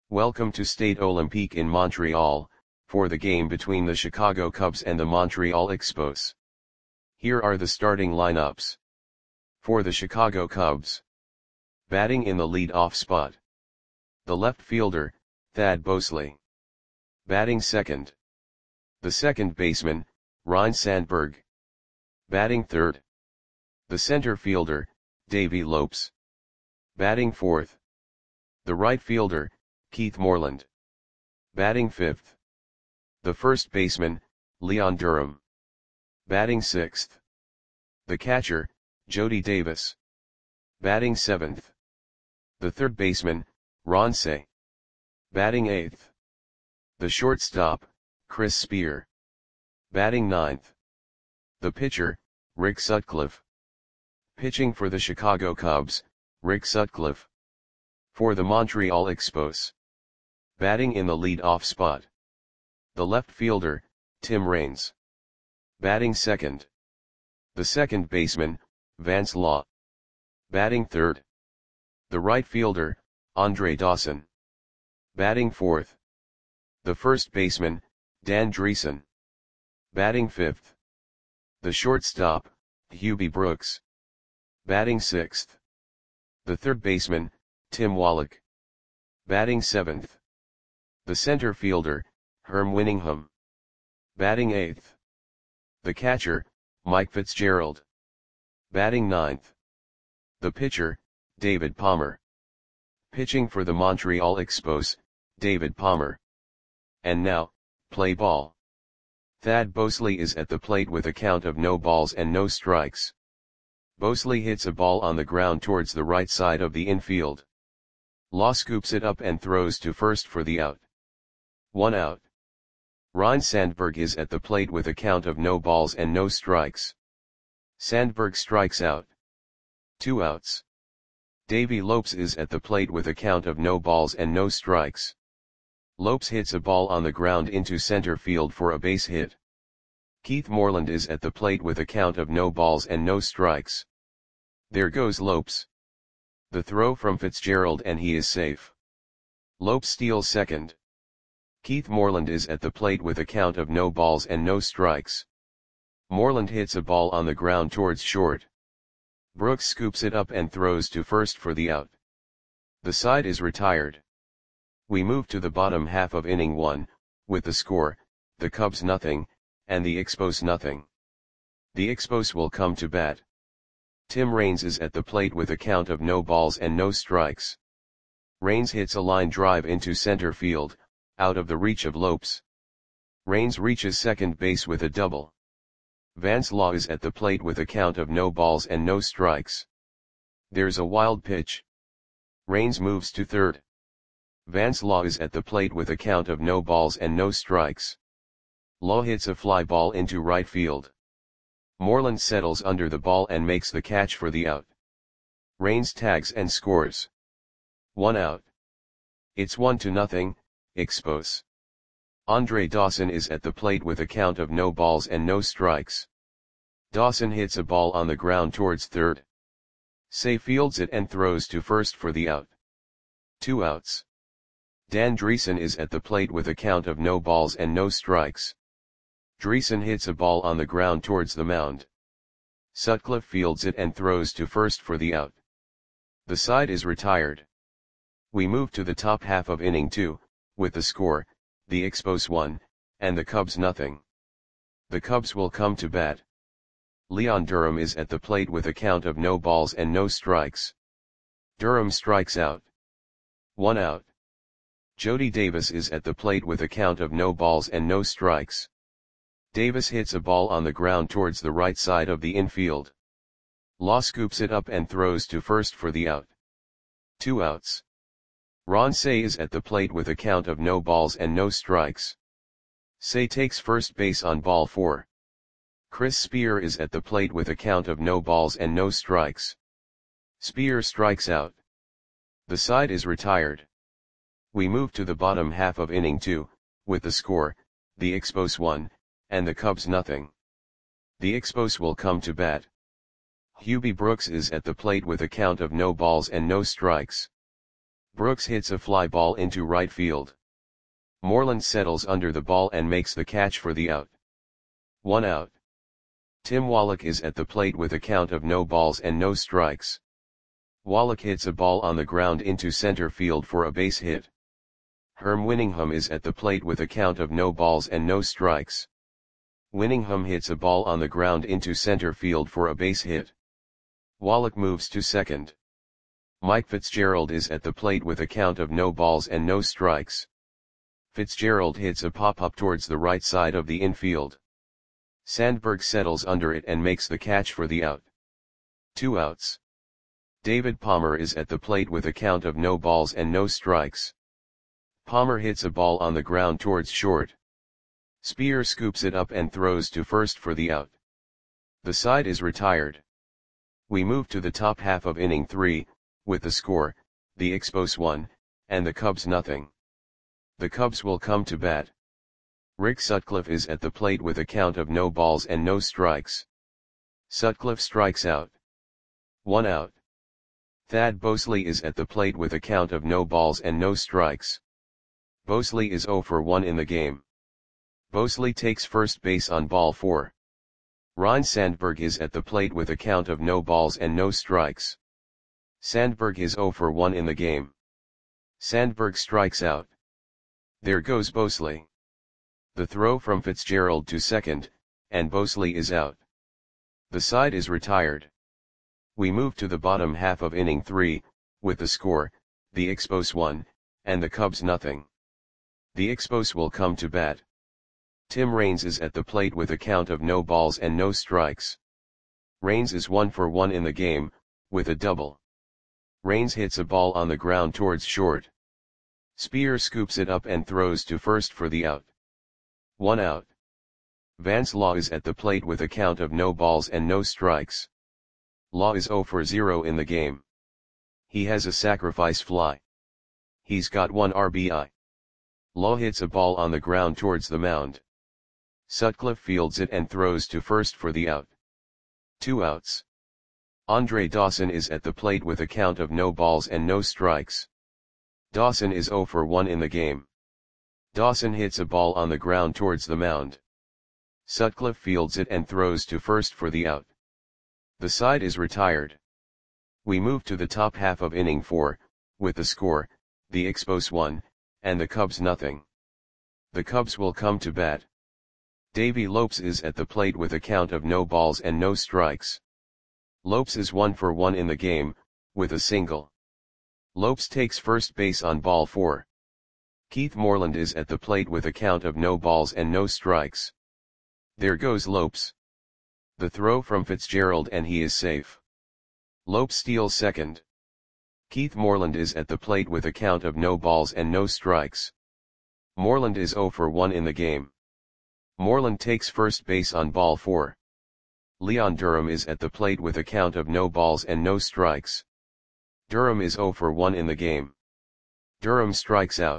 Welcome to Stade Olympique in Montreal, for the game between the Chicago Cubs and the Montreal Expos. Here are the starting lineups. For the Chicago Cubs. Batting in the lead-off spot. The left fielder, Thad Bosley. Batting second. The second baseman, Ryne Sandberg. Batting third. The center fielder, Davey Lopes. Batting fourth. The right fielder, Keith Moreland. Batting fifth. The first baseman, Leon Durham. Batting sixth. The catcher, Jody Davis. Batting seventh. The third baseman, Ron Cey. Batting eighth. The shortstop, Chris Spear. Batting ninth. The pitcher, Rick Sutcliffe. Pitching for the Chicago Cubs, Rick Sutcliffe. For the Montreal Expos. Batting in the lead-off spot. The left fielder, Tim Raines. Batting second. The second baseman, Vance Law. Batting third. The right fielder, Andre Dawson. Batting fourth. The first baseman, Dan Driessen. Batting fifth. The shortstop, Hubie Brooks. Batting sixth. The third baseman, Tim Wallach. Batting seventh. The center fielder, Herm Winningham. Batting eighth. The catcher, Mike Fitzgerald. Batting ninth. The pitcher, David Palmer. Pitching for the Montreal Expos, David Palmer. And now, play ball. Thad Bosley is at the plate with a count of no balls and no strikes. Bosley hits a ball on the ground towards the right side of the infield. Law scoops it up and throws to first for the out. 1 out. Ryne Sandberg is at the plate with a count of no balls and no strikes. Sandberg strikes out. 2 outs. Davey Lopes is at the plate with a count of no balls and no strikes. Lopes hits a ball on the ground into center field for a base hit. Keith Moreland is at the plate with a count of no balls and no strikes. There goes Lopes. The throw from Fitzgerald and he is safe. Lopes steals second. Keith Moreland is at the plate with a count of no balls and no strikes. Moreland hits a ball on the ground towards short. Brooks scoops it up and throws to first for the out. The side is retired. We move to the bottom half of inning 1, with the score, the Cubs nothing, and the Expos nothing. The Expos will come to bat. Tim Raines is at the plate with a count of no balls and no strikes. Raines hits a line drive into center field, out of the reach of Lopes. Raines reaches second base with a double. Vance Law is at the plate with a count of no balls and no strikes. There's a wild pitch. Raines moves to third. Vance Law is at the plate with a count of no balls and no strikes. Law hits a fly ball into right field. Moreland settles under the ball and makes the catch for the out. Raines tags and scores. 1 out. It's 1-0, Expos. Andre Dawson is at the plate with a count of no balls and no strikes. Dawson hits a ball on the ground towards third. Cey fields it and throws to first for the out. 2 outs. Dan Driessen is at the plate with a count of no balls and no strikes. Driessen hits a ball on the ground towards the mound. Sutcliffe fields it and throws to first for the out. The side is retired. We move to the top half of inning 2, with the score, the Expos 1, and the Cubs nothing. The Cubs will come to bat. Leon Durham is at the plate with a count of no balls and no strikes. Durham strikes out. 1 out. Jody Davis is at the plate with a count of no balls and no strikes. Davis hits a ball on the ground towards the right side of the infield. Law scoops it up and throws to first for the out. 2 outs. Ron Cey is at the plate with a count of no balls and no strikes. Cey takes first base on ball 4. Chris Spear is at the plate with a count of no balls and no strikes. Spear strikes out. The side is retired. We move to the bottom half of inning 2, with the score, the Expos 1, and the Cubs nothing. The Expos will come to bat. Hubie Brooks is at the plate with a count of no balls and no strikes. Brooks hits a fly ball into right field. Moreland settles under the ball and makes the catch for the out. 1 out. Tim Wallach is at the plate with a count of no balls and no strikes. Wallach hits a ball on the ground into center field for a base hit. Herm Winningham is at the plate with a count of no balls and no strikes. Winningham hits a ball on the ground into center field for a base hit. Wallach moves to second. Mike Fitzgerald is at the plate with a count of no balls and no strikes. Fitzgerald hits a pop-up towards the right side of the infield. Sandberg settles under it and makes the catch for the out. 2 outs. David Palmer is at the plate with a count of no balls and no strikes. Palmer hits a ball on the ground towards short. Speer scoops it up and throws to first for the out. The side is retired. We move to the top half of inning 3, with the score, the Expos 1, and the Cubs nothing. The Cubs will come to bat. Rick Sutcliffe is at the plate with a count of no balls and no strikes. Sutcliffe strikes out. 1 out. Thad Bosley is at the plate with a count of no balls and no strikes. Bosley is 0 for 1 in the game. Bosley takes first base on ball 4. Ryne Sandberg is at the plate with a count of no balls and no strikes. Sandberg is 0 for 1 in the game. Sandberg strikes out. There goes Bosley. The throw from Fitzgerald to second, and Bosley is out. The side is retired. We move to the bottom half of inning 3, with the score, the Expos 1, and the Cubs nothing. The Expos will come to bat. Tim Raines is at the plate with a count of no balls and no strikes. Raines is 1 for 1 in the game, with a double. Raines hits a ball on the ground towards short. Speer scoops it up and throws to first for the out. 1 out. Vance Law is at the plate with a count of no balls and no strikes. Law is 0 for 0 in the game. He has a sacrifice fly. He's got 1 RBI. Law hits a ball on the ground towards the mound. Sutcliffe fields it and throws to first for the out. 2 outs. Andre Dawson is at the plate with a count of no balls and no strikes. Dawson is 0 for 1 in the game. Dawson hits a ball on the ground towards the mound. Sutcliffe fields it and throws to first for the out. The side is retired. We move to the top half of inning 4, with the score, the Expos 1, and the Cubs nothing. The Cubs will come to bat. Davey Lopes is at the plate with a count of no balls and no strikes. Lopes is 1 for 1 in the game, with a single. Lopes takes first base on ball 4. Keith Moreland is at the plate with a count of no balls and no strikes. There goes Lopes. The throw from Fitzgerald and he is safe. Lopes steals second. Keith Moreland is at the plate with a count of no balls and no strikes. Moreland is 0 for 1 in the game. Moreland takes first base on ball 4. Leon Durham is at the plate with a count of no balls and no strikes. Durham is 0 for 1 in the game. Durham strikes out.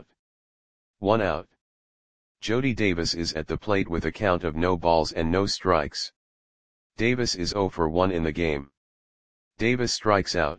1 out. Jody Davis is at the plate with a count of no balls and no strikes. Davis is 0 for 1 in the game. Davis strikes out.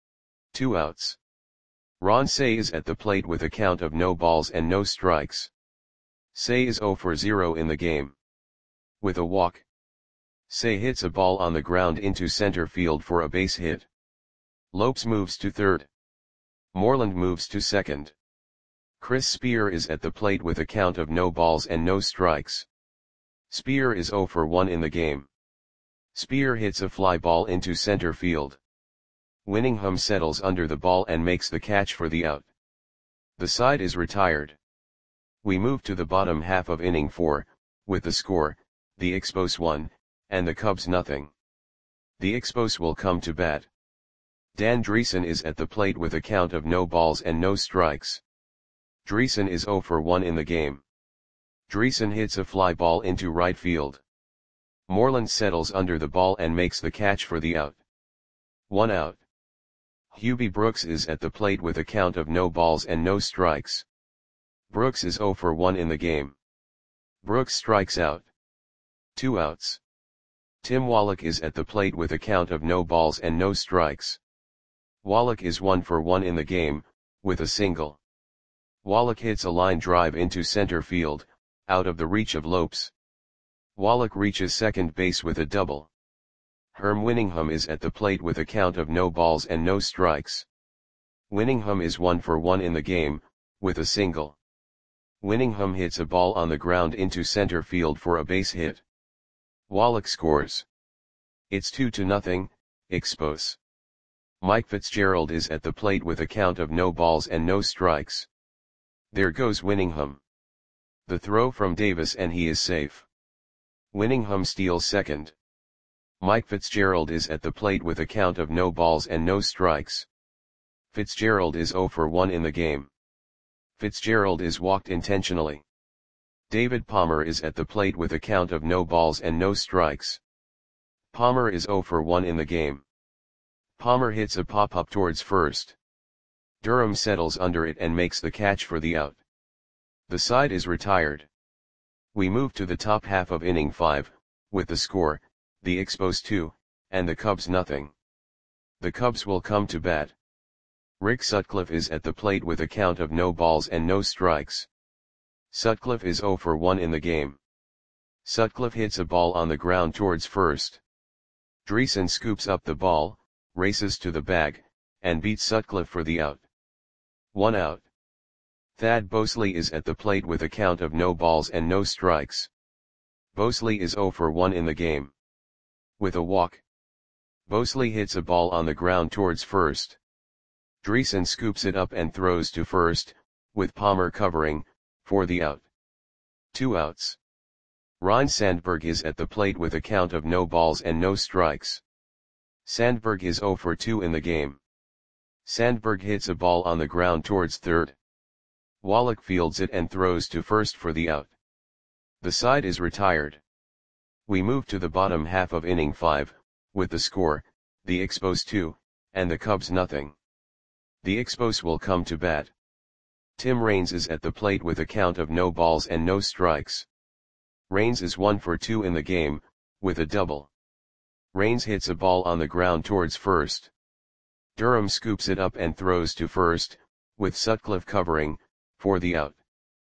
2 outs. Ron Cey is at the plate with a count of no balls and no strikes. Cey is 0 for 0 in the game. With a walk. Cey hits a ball on the ground into center field for a base hit. Lopes moves to third. Moreland moves to second. Chris Speer is at the plate with a count of no balls and no strikes. Speer is 0 for 1 in the game. Speer hits a fly ball into center field. Winningham settles under the ball and makes the catch for the out. The side is retired. We move to the bottom half of inning 4, with the score, the Expos 1, and the Cubs nothing. The Expos will come to bat. Dan Dreesen is at the plate with a count of no balls and no strikes. Dreesen is 0 for 1 in the game. Dreesen hits a fly ball into right field. Moreland settles under the ball and makes the catch for the out. 1 out. Hubie Brooks is at the plate with a count of no balls and no strikes. Brooks is 0 for 1 in the game. Brooks strikes out. 2 outs. Tim Wallach is at the plate with a count of no balls and no strikes. Wallach is 1 for 1 in the game, with a single. Wallach hits a line drive into center field, out of the reach of Lopes. Wallach reaches second base with a double. Herm Winningham is at the plate with a count of no balls and no strikes. Winningham is 1 for 1 in the game, with a single. Winningham hits a ball on the ground into center field for a base hit. Wallach scores. It's 2-0, Expos. Mike Fitzgerald is at the plate with a count of no balls and no strikes. There goes Winningham. The throw from Davis and he is safe. Winningham steals second. Mike Fitzgerald is at the plate with a count of no balls and no strikes. Fitzgerald is 0 for 1 in the game. Fitzgerald is walked intentionally. David Palmer is at the plate with a count of no balls and no strikes. Palmer is 0 for 1 in the game. Palmer hits a pop-up towards first. Durham settles under it and makes the catch for the out. The side is retired. We move to the top half of inning 5, with the score, the Expos 2, and the Cubs nothing. The Cubs will come to bat. Rick Sutcliffe is at the plate with a count of no balls and no strikes. Sutcliffe is 0 for 1 in the game. Sutcliffe hits a ball on the ground towards first. Dreesen scoops up the ball, races to the bag, and beats Sutcliffe for the out. 1 out. Thad Bosley is at the plate with a count of no balls and no strikes. Bosley is 0 for 1 in the game. With a walk. Bosley hits a ball on the ground towards first. Dreesen scoops it up and throws to first, with Palmer covering, for the out. 2 outs. Ryne Sandberg is at the plate with a count of no balls and no strikes. Sandberg is 0 for 2 in the game. Sandberg hits a ball on the ground towards third. Wallach fields it and throws to first for the out. The side is retired. We move to the bottom half of inning 5, with the score, the Expos 2, and the Cubs nothing. The Expos will come to bat. Tim Raines is at the plate with a count of no balls and no strikes. Raines is 1 for 2 in the game, with a double. Raines hits a ball on the ground towards first. Durham scoops it up and throws to first, with Sutcliffe covering, for the out.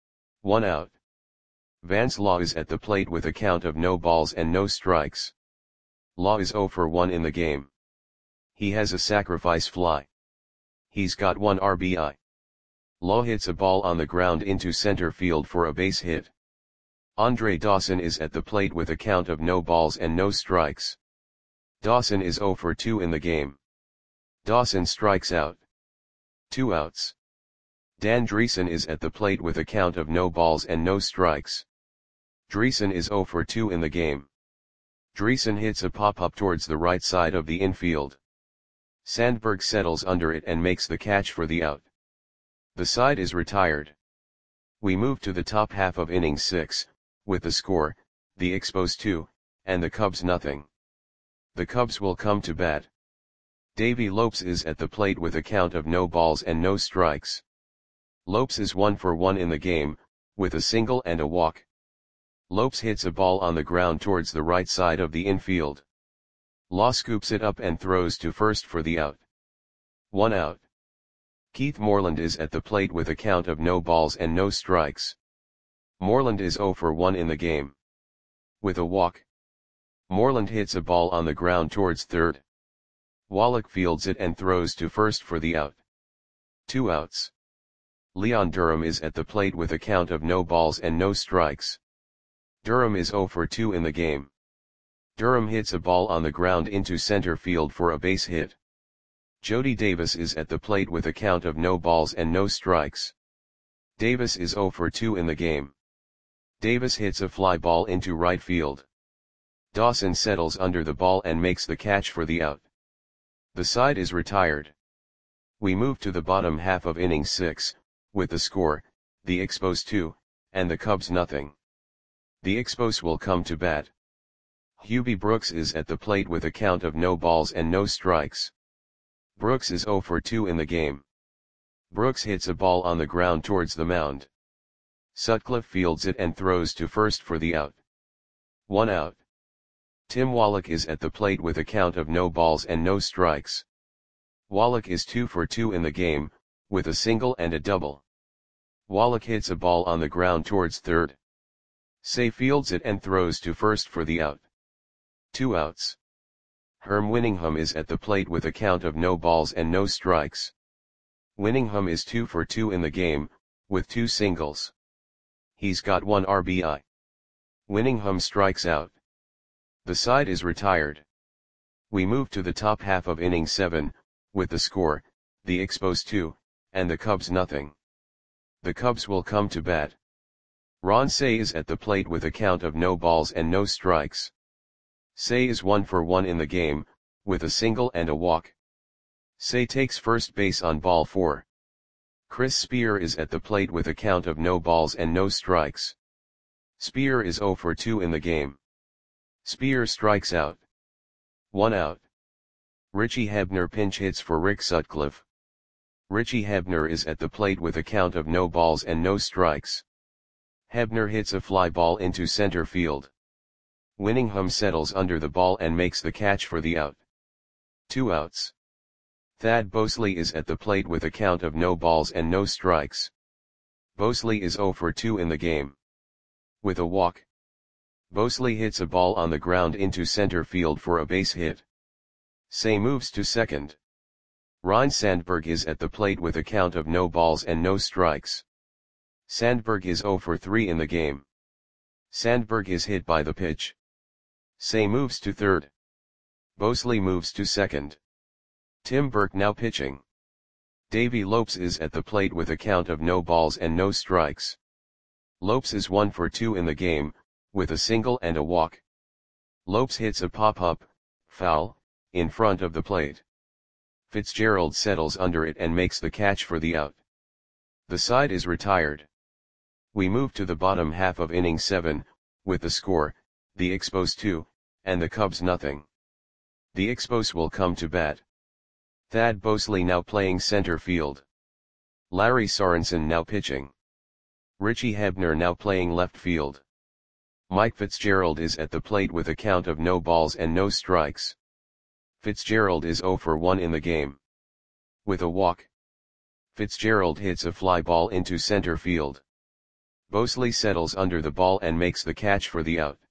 1 out. Vance Law is at the plate with a count of no balls and no strikes. Law is 0 for 1 in the game. He has a sacrifice fly. He's got 1 RBI. Law hits a ball on the ground into center field for a base hit. Andre Dawson is at the plate with a count of no balls and no strikes. Dawson is 0 for 2 in the game. Dawson strikes out. 2 outs. Dan Dreesen is at the plate with a count of no balls and no strikes. Dreesen is 0 for 2 in the game. Dreesen hits a pop-up towards the right side of the infield. Sandberg settles under it and makes the catch for the out. The side is retired. We move to the top half of inning 6, with the score, the Expos 2, and the Cubs nothing. The Cubs will come to bat. Davey Lopes is at the plate with a count of no balls and no strikes. Lopes is 1 for 1 in the game, with a single and a walk. Lopes hits a ball on the ground towards the right side of the infield. Law scoops it up and throws to first for the out. 1 out. Keith Moreland is at the plate with a count of no balls and no strikes. Moreland is 0 for 1 in the game. With a walk. Moreland hits a ball on the ground towards third. Wallach fields it and throws to first for the out. 2 outs. Leon Durham is at the plate with a count of no balls and no strikes. Durham is 0 for 2 in the game. Durham hits a ball on the ground into center field for a base hit. Jody Davis is at the plate with a count of no balls and no strikes. Davis is 0 for 2 in the game. Davis hits a fly ball into right field. Dawson settles under the ball and makes the catch for the out. The side is retired. We move to the bottom half of inning 6, with the score, the Expos 2, and the Cubs nothing. The Expos will come to bat. Hubie Brooks is at the plate with a count of no balls and no strikes. Brooks is 0 for 2 in the game. Brooks hits a ball on the ground towards the mound. Sutcliffe fields it and throws to first for the out. 1 out. Tim Wallach is at the plate with a count of no balls and no strikes. Wallach is 2 for 2 in the game, with a single and a double. Wallach hits a ball on the ground towards third. Say fields it and throws to first for the out. 2 outs. Herm Winningham is at the plate with a count of no balls and no strikes. Winningham is 2 for 2 in the game, with 2 singles. He's got 1 RBI. Winningham strikes out. The side is retired. We move to the top half of inning 7, with the score, the Expos 2, and the Cubs nothing. The Cubs will come to bat. Ron Cey is at the plate with a count of no balls and no strikes. Cey is 1 for 1 in the game, with a single and a walk. Cey takes first base on ball 4. Chris Spear is at the plate with a count of no balls and no strikes. Spear is 0 for 2 in the game. Spear strikes out. 1 out. Richie Hebner pinch hits for Rick Sutcliffe. Richie Hebner is at the plate with a count of no balls and no strikes. Hebner hits a fly ball into center field. Winningham settles under the ball and makes the catch for the out. 2 outs. Thad Bosley is at the plate with a count of no balls and no strikes. Bosley is 0 for 2 in the game. With a walk. Bosley hits a ball on the ground into center field for a base hit. Cey moves to second. Ryne Sandberg is at the plate with a count of no balls and no strikes. Sandberg is 0 for 3 in the game. Sandberg is hit by the pitch. Cey moves to third. Bosley moves to second. Tim Burke now pitching. Davey Lopes is at the plate with a count of no balls and no strikes. Lopes is 1 for 2 in the game, with a single and a walk. Lopes hits a pop-up, foul, in front of the plate. Fitzgerald settles under it and makes the catch for the out. The side is retired. We move to the bottom half of inning 7, with the score, the Expos 2, and the Cubs nothing. The Expos will come to bat. Thad Bosley now playing center field. Larry Sorensen now pitching. Richie Hebner now playing left field. Mike Fitzgerald is at the plate with a count of no balls and no strikes. Fitzgerald is 0 for 1 in the game. With a walk. Fitzgerald hits a fly ball into center field. Bosley settles under the ball and makes the catch for the out.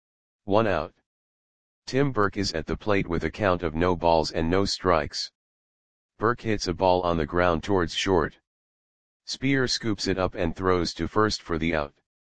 1 out. Tim Burke is at the plate with a count of no balls and no strikes. Burke hits a ball on the ground towards short. Spear scoops it up and throws to first for the out.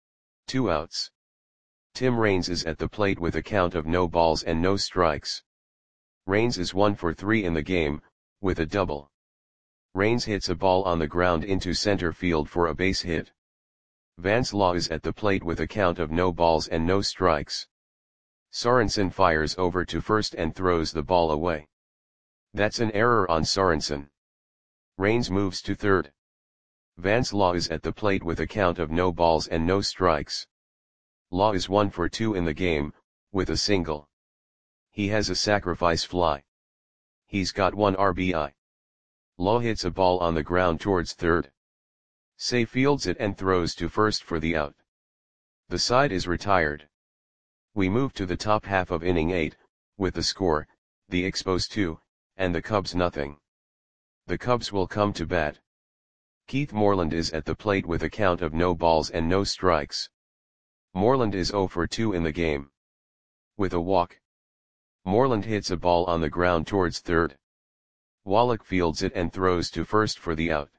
2 outs. Tim Raines is at the plate with a count of no balls and no strikes. Raines is 1 for 3 in the game, with a double. Raines hits a ball on the ground into center field for a base hit. Vance Law is at the plate with a count of no balls and no strikes. Sorensen fires over to first and throws the ball away. That's an error on Sorensen. Raines moves to third. Vance Law is at the plate with a count of no balls and no strikes. Law is 1 for 2 in the game, with a single. He has a sacrifice fly. He's got 1 RBI. Law hits a ball on the ground towards third. Cey fields it and throws to first for the out. The side is retired. We move to the top half of inning 8, with the score, the Expos 2, and the Cubs nothing. The Cubs will come to bat. Keith Moreland is at the plate with a count of no balls and no strikes. Moreland is 0 for 2 in the game. With a walk. Moreland hits a ball on the ground towards third. Wallach fields it and throws to first for the out.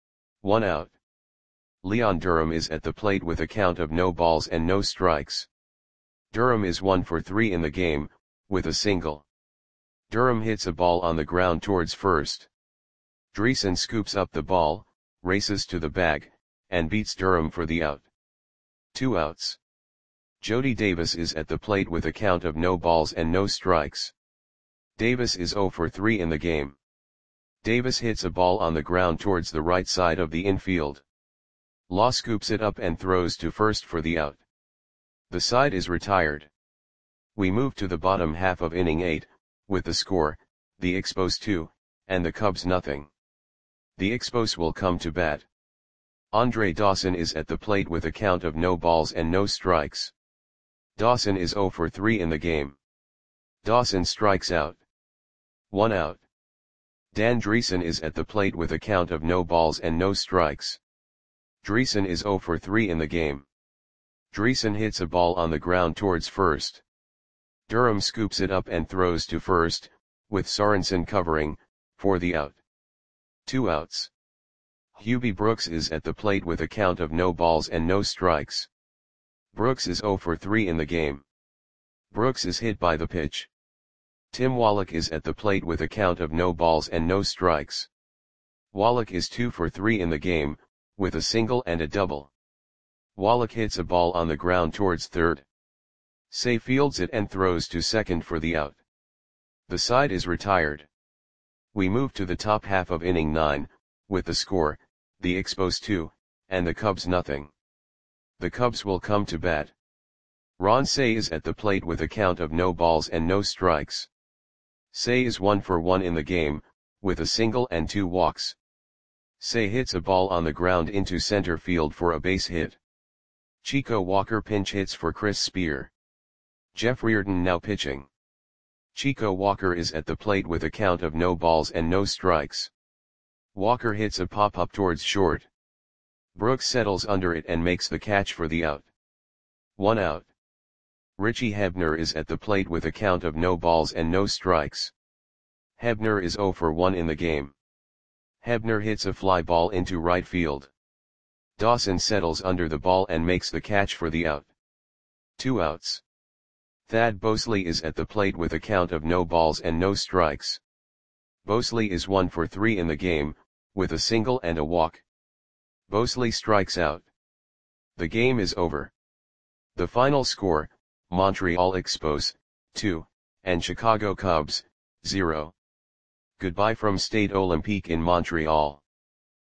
1 out. Leon Durham is at the plate with a count of no balls and no strikes. Durham is 1 for 3 in the game, with a single. Durham hits a ball on the ground towards first. Dreesen scoops up the ball, races to the bag, and beats Durham for the out. 2 outs. Jody Davis is at the plate with a count of no balls and no strikes. Davis is 0 for 3 in the game. Davis hits a ball on the ground towards the right side of the infield. Law scoops it up and throws to first for the out. The side is retired. We move to the bottom half of inning 8, with the score, the Expos 2, and the Cubs nothing. The Expos will come to bat. Andre Dawson is at the plate with a count of no balls and no strikes. Dawson is 0 for 3 in the game. Dawson strikes out. 1 out. Dan Driessen is at the plate with a count of no balls and no strikes. Driessen is 0 for 3 in the game. Driessen hits a ball on the ground towards first. Durham scoops it up and throws to first, with Sorensen covering, for the out. 2 outs. Hubie Brooks is at the plate with a count of no balls and no strikes. Brooks is 0 for 3 in the game. Brooks is hit by the pitch. Tim Wallach is at the plate with a count of no balls and no strikes. Wallach is 2 for 3 in the game, with a single and a double. Wallach hits a ball on the ground towards third. Say fields it and throws to second for the out. The side is retired. We move to the top half of inning 9, with the score, the Expos 2, and the Cubs nothing. The Cubs will come to bat. Ron Cey is at the plate with a count of no balls and no strikes. Cey is 1 for 1 in the game, with a single and 2 walks. Cey hits a ball on the ground into center field for a base hit. Chico Walker pinch hits for Chris Spear. Jeff Reardon now pitching. Chico Walker is at the plate with a count of no balls and no strikes. Walker hits a pop-up towards short. Brooks settles under it and makes the catch for the out. 1 out. Richie Hebner is at the plate with a count of no balls and no strikes. Hebner is 0 for 1 in the game. Hebner hits a fly ball into right field. Dawson settles under the ball and makes the catch for the out. 2 outs. Thad Bosley is at the plate with a count of no balls and no strikes. Bosley is 1 for 3 in the game, with a single and a walk. Bosley strikes out. The game is over. The final score, Montreal Expos, 2, and Chicago Cubs, 0. Goodbye from Stade Olympique in Montreal.